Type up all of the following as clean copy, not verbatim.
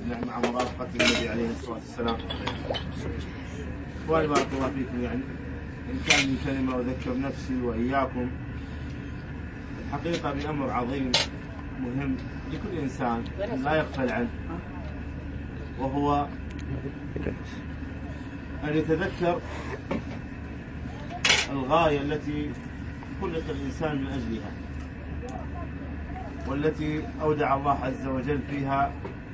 مع مرافقة النبي عليه الصلاة والسلام. إخواني بارك الله فيكم، يعني إن كان من كلمة أذكر نفسي وإياكم الحقيقة بأمر عظيم مهم لكل إنسان لا يغفل عنه، وهو أن يتذكر الغاية التي خلق الإنسان من أجلها، والتي أودع الله عز وجل فيها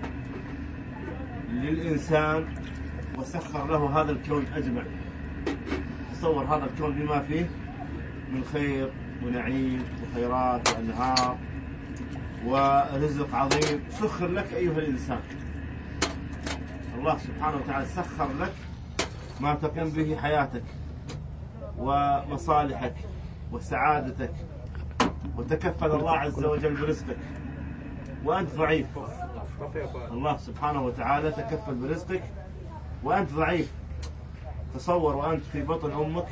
للإنسان وسخر له هذا الكون أجمع. تصور هذا الكون بما فيه من خير ونعيم وخيرات وأنهار ورزق عظيم سخر لك أيها الإنسان. الله سبحانه وتعالى سخر لك ما تقوم به حياتك ومصالحك وسعادتك، وتكفل الله عز وجل برزقك وأنت ضعيف. الله سبحانه وتعالى تكفل برزقك وأنت ضعيف. تصور وأنت في بطن أمك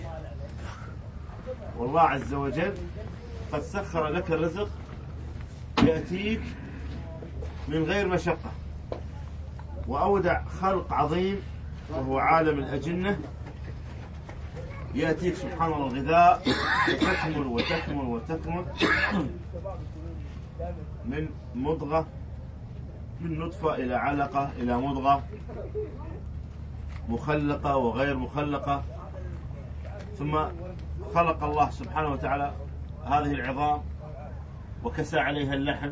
والله عز وجل قد سخر لك الرزق يأتيك من غير مشقة، وأودع خلق عظيم وهو عالم الأجنة يأتيك سبحان الله الغذاء وتكمل وتكمل وتكمل من مضغة، من نطفة إلى علقة إلى مضغة مخلقة وغير مخلقة، ثم خلق الله سبحانه وتعالى هذه العظام وكسى عليها اللحم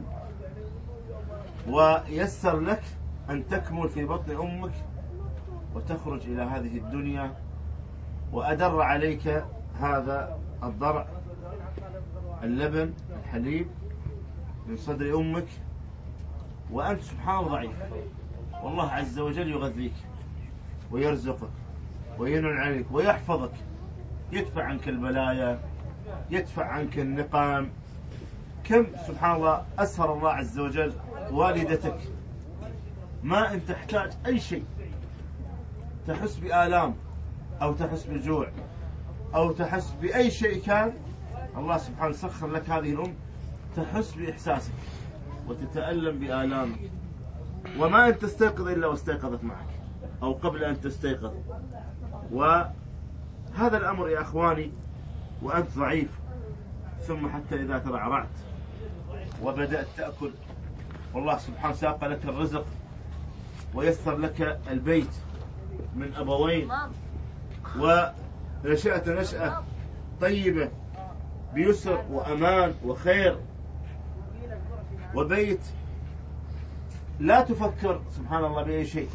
ويسر لك أن تكمل في بطن أمك وتخرج إلى هذه الدنيا، وأدر عليك هذا الضرع اللبن الحليب من صدر أمك وأنت سبحان الله ضعيف، والله عز وجل يغذيك ويرزقك وينعم عليك ويحفظك، يدفع عنك البلايا، يدفع عنك النقام. كم سبحان الله أسهر الله عز وجل والدتك، ما أنت تحتاج أي شيء، تحس بآلام أو تحس بجوع أو تحس بأي شيء كان، الله سبحانه سخر لك هذه الأم تحس بإحساسك وتتألم بآلامك، وما أنت تستيقظ إلا واستيقظت معك أو قبل أن تستيقظ. وهذا الأمر يا أخواني وأنت ضعيف، ثم حتى إذا ترعرعت وبدأت تأكل والله سبحانه ساق لك الرزق ويسر لك البيت من أبوين، ونشأت نشأة طيبة بيسر وأمان وخير، وبيت لا تفكر سبحان الله بأي شيء.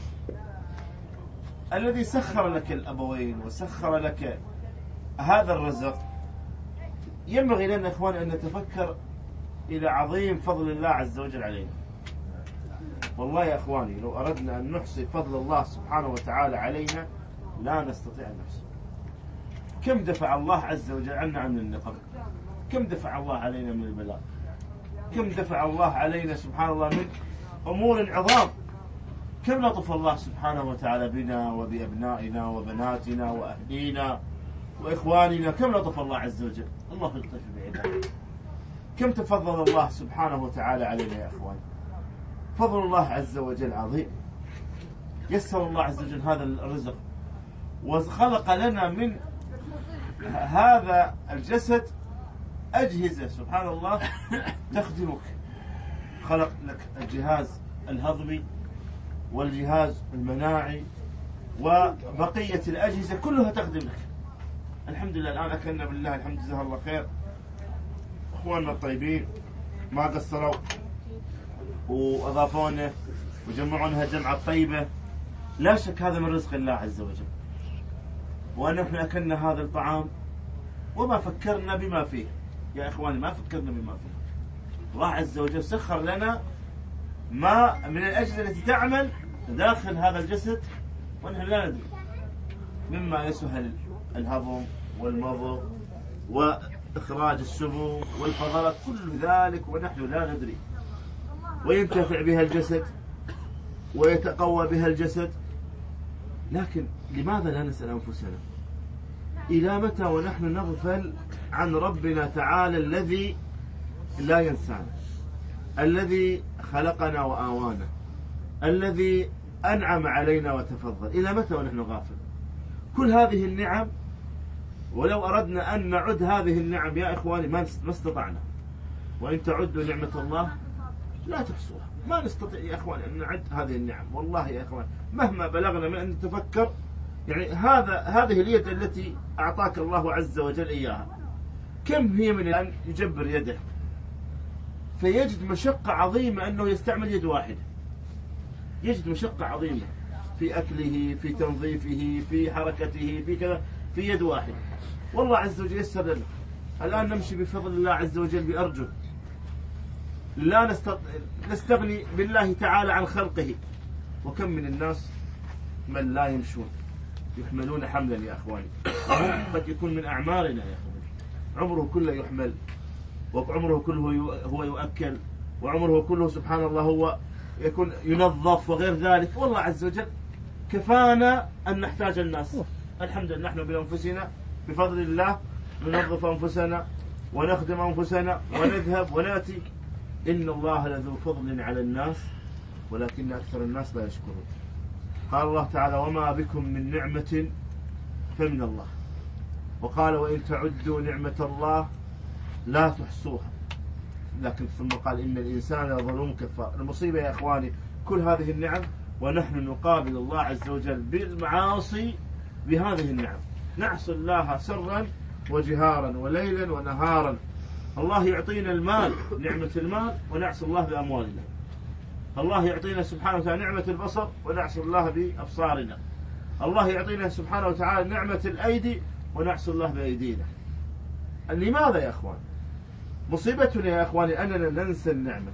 الذي سخر لك الأبوين وسخر لك هذا الرزق، ينبغي لنا إخوان أن نتفكر إلى عظيم فضل الله عز وجل علينا. والله يا إخواني لو أردنا أن نحصي فضل الله سبحانه وتعالى علينا لا نستطيع أن نحصي. كم دفع الله عز وجل عنا عن النقم، كم دفع الله علينا من البلاء، كم دفع الله علينا سبحان الله من أمور عظام، كم لطف الله سبحانه وتعالى بنا وبأبنائنا وبناتنا وأهلينا وإخواننا، كم لطف الله عز وجل. الله يلطف بعباده. كم تفضل الله سبحانه وتعالى علينا يا إخوان. فضل الله عز وجل عظيم. يسر الله عز وجل هذا الرزق وخلق لنا من هذا الجسد أجهزة سبحان الله تخدمك. خلق لك الجهاز الهضمي والجهاز المناعي وبقية الأجهزة كلها تخدمك. الحمد لله الآن أكلنا بالله الحمد جزاه الله خير. أخواننا الطيبين ما قصروا وأضافونا وجمعونها جمعة طيبة. لا شك هذا من رزق الله عز وجل، ونحن أكلنا هذا الطعام وما فكرنا بما فيه يا إخواني، ما فكرنا بما فيه. الله عز وجل سخر لنا ما من الأجهزة التي تعمل داخل هذا الجسد ونحن لا ندري، مما يسهل الهضم والمضغ وإخراج السموم والفضلات كل ذلك ونحن لا ندري، وينتفع بها الجسد ويتقوى بها الجسد. لكن لماذا لا نسأل أنفسنا إلى متى ونحن نغفل عن ربنا تعالى الذي لا ينسانا، الذي خلقنا وآوانا، الذي أنعم علينا وتفضل. إلى متى ونحن غافل؟ كل هذه النعم، ولو أردنا أن نعد هذه النعم يا إخواني ما استطعنا. وإن تعدوا نعمة الله لا تحصوها. ما نستطيع يا إخواني أن نعد هذه النعم. والله يا إخواني مهما بلغنا من أن نتفكر، يعني هذه اليد التي أعطاك الله عز وجل إياها، كم هي من أن يجبر يده فيجد مشقة عظيمة أنه يستعمل يد واحدة. يجد مشقة عظيمة في أكله، في تنظيفه، في حركته، في كذا، في يد واحدة. والله عز وجل يسر لنا. الآن نمشي بفضل الله عز وجل بأرجل، لا نستغني بالله تعالى عن خلقه. وكم من الناس من لا يمشون يحملون حملا يا أخواني، قد يكون من أعمارنا يا أخواني، عمره كله يحمل، وعمره كله هو يؤكل، وعمره كله سبحان الله هو يكون ينظف وغير ذلك. والله عز وجل كفانا أن نحتاج الناس. الحمد لله نحن بأنفسنا بفضل الله ننظف أنفسنا ونخدم أنفسنا ونذهب ونأتي. إن الله لذو فضل على الناس ولكن أكثر الناس لا يشكرون. قال الله تعالى وما بكم من نعمة فمن الله. وقال وإن تعدوا نعمة الله لا تحصوها. لكن ثم قال إن الإنسان لظلوم كفار. المصيبة يا إخواني كل هذه النعم ونحن نقابل الله عز وجل بالمعاصي بهذه النعم، نعصي الله سرا وجهارا وليلا ونهارا. الله يعطينا المال، نعمة المال، ونعصي الله بأموالنا. الله يعطينا سبحانه وتعالى نعمة البصر ونعصي الله بأبصارنا. الله يعطينا سبحانه وتعالى نعمة الأيدي ونعصي الله بأيدينا. لماذا يا أخوان؟ مصيبتنا يا أخواني أننا ننسى النعمة.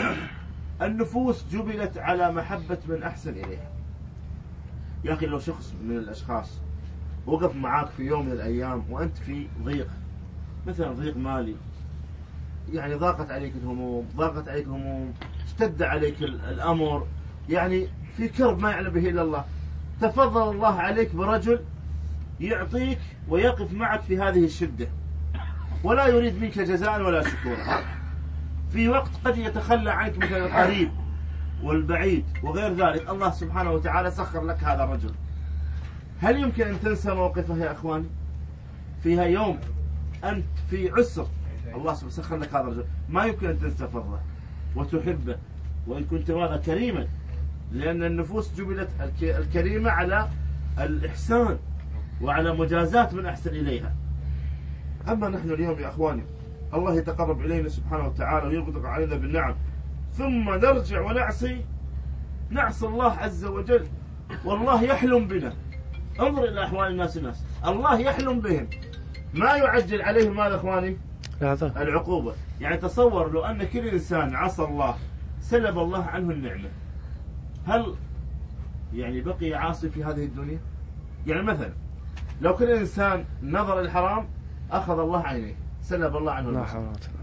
النفوس جبلت على محبة من أحسن إليها. يا أخي لو شخص من الأشخاص وقف معاك في يوم من الأيام وأنت في ضيق، مثلا ضيق مالي، يعني ضاقت عليك الهموم، اشتد عليك الأمر، يعني في كرب ما يعلم به إلا الله، تفضل الله عليك برجل يعطيك ويقف معك في هذه الشدة ولا يريد منك جزاء ولا شكورا. في وقت قد يتخلى عنك مثل القريب والبعيد وغير ذلك، الله سبحانه وتعالى سخر لك هذا الرجل. هل يمكن أن تنسى موقفه يا أخواني؟ فيها يوم أنت في عسر، الله سبحانه سخر لك هذا الرجل، ما يمكن أن تنسى فضله وتحبه وإن كنت ماذا كريما، لأن النفوس جبلت الكريمة على الإحسان وعلى مجازات من أحسن إليها. أما نحن اليوم يا أخواني الله يتقرب إلينا سبحانه وتعالى ويغدق علينا بالنعم، ثم نرجع ونعصي الله عز وجل، والله يحلم بنا. انظر إلى أحوال الناس، الله يحلم بهم، ما يعجل عليهم ماذا أخواني؟ العقوبة. يعني تصور لو أن كل إنسان عصى الله سلب الله عنه النعمة، هل يعني بقي عاصي في هذه الدنيا؟ يعني مثلا لو كل إنسان نظر الحرام أخذ الله عينيه سلب الله عنه البصر.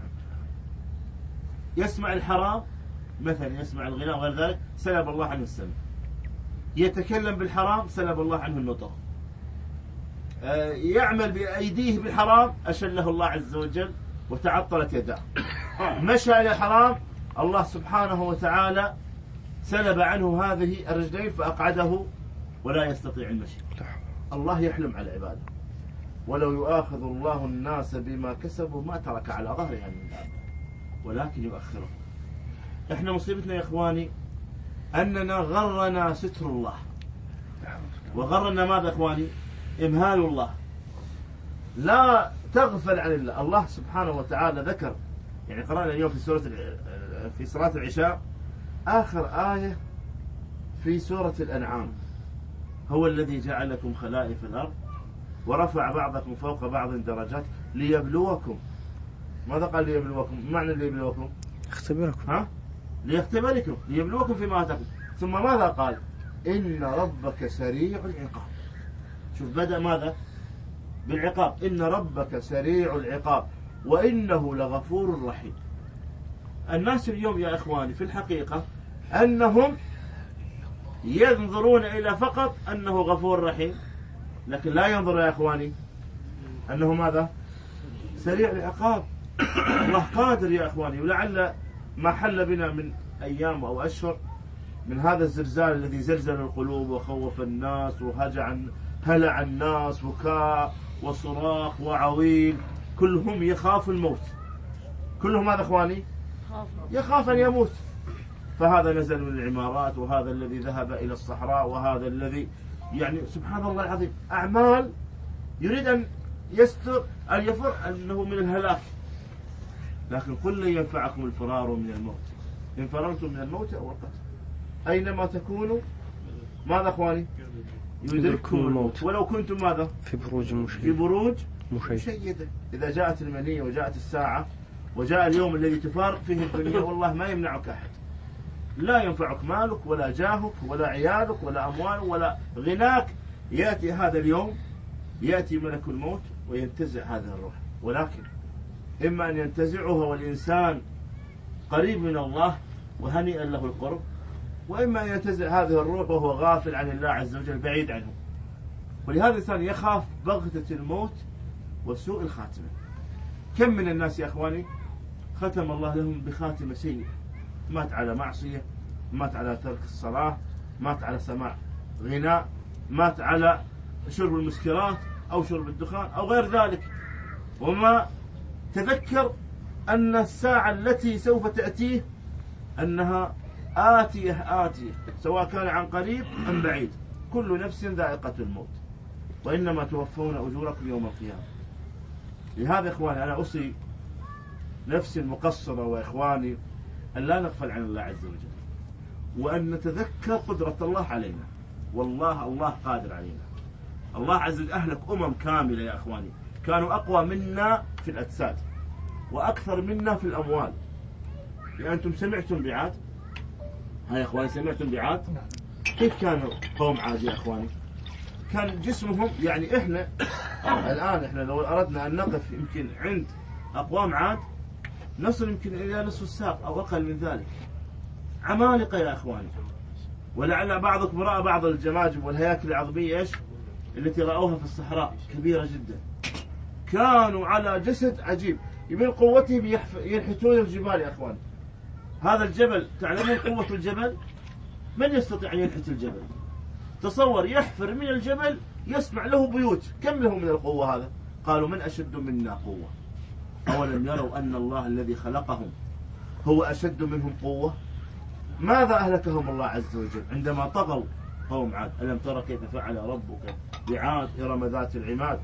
يسمع الحرام مثلا، يسمع الغناء وغير ذلك سلب الله عنه السمع. يتكلم بالحرام سلب الله عنه النطق. يعمل بأيديه بالحرام أشله الله عز وجل وتعطلت يداه. مشى إلى الحرام الله سبحانه وتعالى سلب عنه هذه الرجلين فأقعده ولا يستطيع المشي. الله يحلم على عباده. ولو يؤاخذ الله الناس بما كسبوا ما ترك على ظهرها من دابة ولكن يؤخرهم. احنا مصيبتنا يا اخواني اننا غرنا ستر الله وغرنا ماذا اخواني؟ امهال الله. لا تغفل عن الله. الله سبحانه وتعالى ذكر، يعني قرأنا اليوم في صلاة العشاء آخر آية في سورة الأنعام: هو الذي جعلكم خلائف الأرض ورفع بعضكم فوق بعض درجات ليبلوكم. ماذا قال ليبلوكم؟ معنى ليبلوكم؟ يختبركم. ليختبركم، ليبلوكم فيما آتاكم. ثم ماذا قال؟ إن ربك سريع العقاب. شوف بدأ ماذا؟ بالعقاب. إن ربك سريع العقاب وإنه لغفور رحيم. الناس اليوم يا إخواني في الحقيقة أنهم ينظرون إلى فقط أنه غفور رحيم، لكن لا ينظر يا إخواني أنه ماذا؟ سريع العقاب. الله قادر يا إخواني. ولعل ما حل بنا من أيام أو أشهر من هذا الزلزال الذي زلزل القلوب وخوف الناس هلع الناس، بكاء وصراخ وعويل، كلهم يخاف الموت. كلهم هذا اخواني يخاف ان يموت. فهذا نزل من العمارات، وهذا الذي ذهب الى الصحراء، وهذا الذي يعني سبحان الله العظيم اعمال يريد ان يستر ان يفر انه من الهلاك. لكن قل لن ينفعكم الفرار من الموت ان فررتم من الموت او القتل. اينما تكونوا ماذا اخواني؟ يدرككم الموت ولو كنتم ماذا؟ في بروج مشيدة. إذا جاءت المنية وجاءت الساعة وجاء اليوم الذي تفارق فيه الدنيا، والله ما يمنعك أحد. لا ينفعك مالك ولا جاهك ولا عيالك ولا أموالك ولا غناك. يأتي هذا اليوم، يأتي ملك الموت وينتزع هذه الروح. ولكن إما أن ينتزعها والإنسان قريب من الله وهنيئا له القرب، وإما أن ينتزع هذه الروح وهو غافل عن الله عز وجل بعيد عنه. ولهذا الإنسان يخاف بغتة الموت وسوء الخاتمة. كم من الناس يا أخواني ختم الله لهم بخاتمة سيئة، مات على معصية، مات على ترك الصلاة، مات على سماع غناء، مات على شرب المسكرات أو شرب الدخان أو غير ذلك، وما تذكر أن الساعة التي سوف تأتيه أنها آتية سواء كان عن قريب أم بعيد. كل نفس ذائقة الموت وإنما توفون أجوركم يوم القيامة. لهذا إخواني أنا أوصي نفسي المقصرة وإخواني أن لا نغفل عن الله عز وجل، وأن نتذكر قدرة الله علينا. والله الله قادر علينا. الله عز وجل أهلك كاملة يا إخواني كانوا أقوى منا في الأجساد وأكثر منا في الأموال. يعني أنتم سمعتم بعاد؟ هاي يا إخواني سمعتم بعاد؟ كيف كانوا قوم عاد يا إخواني؟ كان جسمهم يعني إحنا الآن إحنا لو أردنا أن نقف يمكن عند أقوام عاد نصل يمكن إلى نصف الساق أو أقل من ذلك. عمالقة يا إخواني. ولعل بعضكم رأى بعض الجماجم والهياكل العظمية إيش التي رأوها في الصحراء كبيرة جدا. كانوا على جسد عجيب، من قوتهم ينحتون الجبال يا إخواني. هذا الجبل تعلمون قوة الجبل؟ من يستطيع أن ينحت الجبل؟ تصور يحفر من الجبل يسمع له بيوت. كم له من القوة هذا؟ قالوا من أشد منا قوة؟ أولم يروا أن الله الذي خلقهم هو أشد منهم قوة؟ ماذا أهلكهم الله عز وجل عندما طغوا قوم عاد؟ ألم ترى كيف فعل ربك بعاد إرم ذات العماد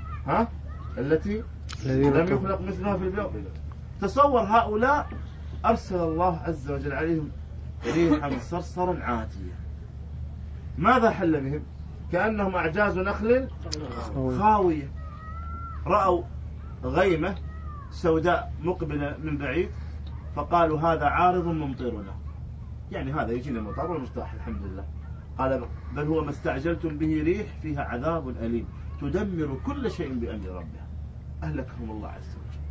التي لم يخلق مثلها في البلاد. تصور هؤلاء أرسل الله عز وجل عليهم ريحا صرصرا عاتية. ماذا حل بهم؟ كأنهم أعجاز نخل خاوية. رأوا غيمة سوداء مقبلة من بعيد فقالوا هذا عارض ممطرنا، يعني هذا يجينا مطر ومرتاح الحمد لله. قال بل هو ما استعجلتم به ريح فيها عذاب أليم تدمر كل شيء بأمر ربها. أهلكهم الله عز وجل.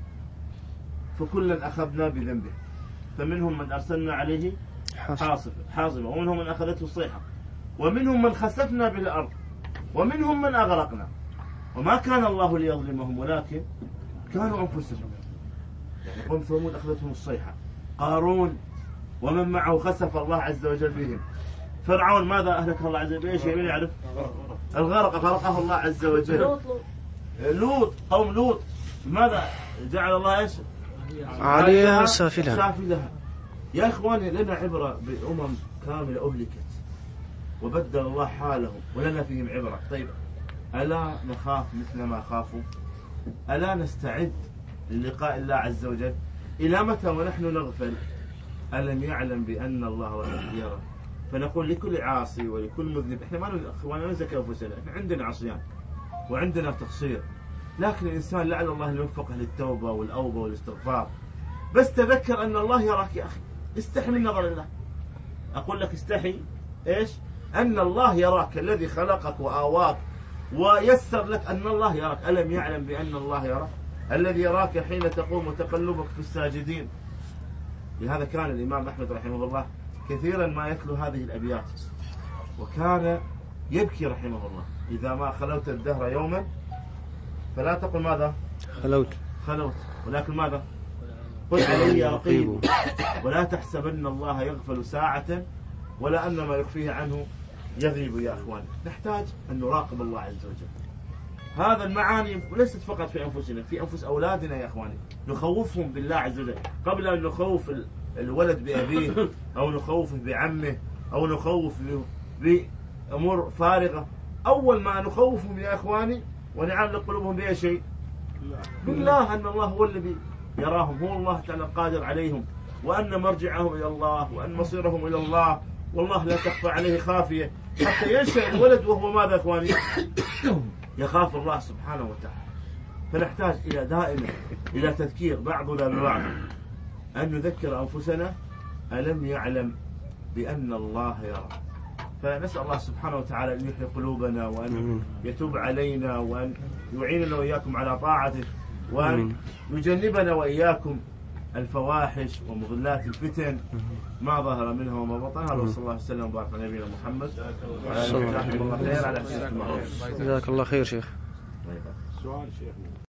فكلا أخذنا بذنبه، فمنهم من أرسلنا عليه حاصبة، ومنهم من أخذته الصيحة، ومنهم من خسفنا بالأرض، ومنهم من أغرقنا. وما كان الله ليظلمهم ولكن كانوا أنفسهم. يعني قوم ثمود أخذتهم الصيحة، قارون ومن معه خسف الله عز وجل بهم. فرعون ماذا أهلكه الله عز وجل؟ إيش من يعرف؟ الغرق غرقه الله عز وجل. لوط قوم لوط ماذا جعل الله إيش؟ عليها سافلها. يا إخواني لنا عبرة بأمم كاملة أهلكت وبدل الله حالهم ولنا فيهم عبرة. طيب ألا نخاف مثل ما خافوا؟ ألا نستعد للقاء الله عز وجل؟ إلى متى ونحن نغفل؟ ألم يعلم بأن الله يرى؟ فنقول لكل عاصي ولكل مذنب، احنا ما نزكي أنفسنا، احنا عندنا عصيان وعندنا تقصير، لكن الإنسان لعل الله أن يوفقه للتوبة والأوبة والاستغفار. بس تذكر أن الله يراك يا أخي، استحي من نظر الله. أقول لك استحي إيش؟ أن الله يراك، الذي خلقك وآواك ويسر لك أن الله يراك. ألم يعلم بأن الله يراك؟ الذي يراك حين تقوم وتقلبك في الساجدين. لهذا كان الإمام أحمد رحمه الله كثيرا ما يتلو هذه الأبيات، وكان يبكي رحمه الله: إذا ما خلوت الدهر يوما فلا تقل ماذا؟ خلوت، ولكن ماذا؟ قل علي رقيب، ولا تحسبن الله يغفل ساعة ولا أن ما يخفيه عنه يغيب يا أخوان. نحتاج أن نراقب الله عز وجل. هذا المعاني ليست فقط في أنفسنا، في أنفس أولادنا يا أخواني، نخوفهم بالله عز وجل قبل أن نخوف الولد بأبيه أو نخوفه بعمه أو نخوف بأمور فارغة. أول ما نخوفهم يا أخواني ونعلق قلوبهم بأي شيء؟ بالله، أن الله هو الذي يراهم، هو الله تعالى القادر عليهم، وأن مرجعهم إلى الله، وأن مصيرهم إلى الله، والله لا تخفى عليه خافية، حتى ينشأ الولد وهو ماذا يا أخواني؟ يخاف الله سبحانه وتعالى. فنحتاج إلى دائما إلى تذكير بعضنا ببعض، أن نذكر أنفسنا ألم يعلم بأن الله يرى. فنسأل الله سبحانه وتعالى أن يحيي قلوبنا، وأن يتوب علينا، وأن يعيننا وإياكم على طاعته، وأن يجنبنا وإياكم الفواحش ومضلات الفتن ما ظهر منها وما بطن. هذا وصلى الله وسلم وبارك على نبينا محمد وعلى آله وصحبه. جزاك الله خير. جزاك الله خير شيخ. سؤال شيخ.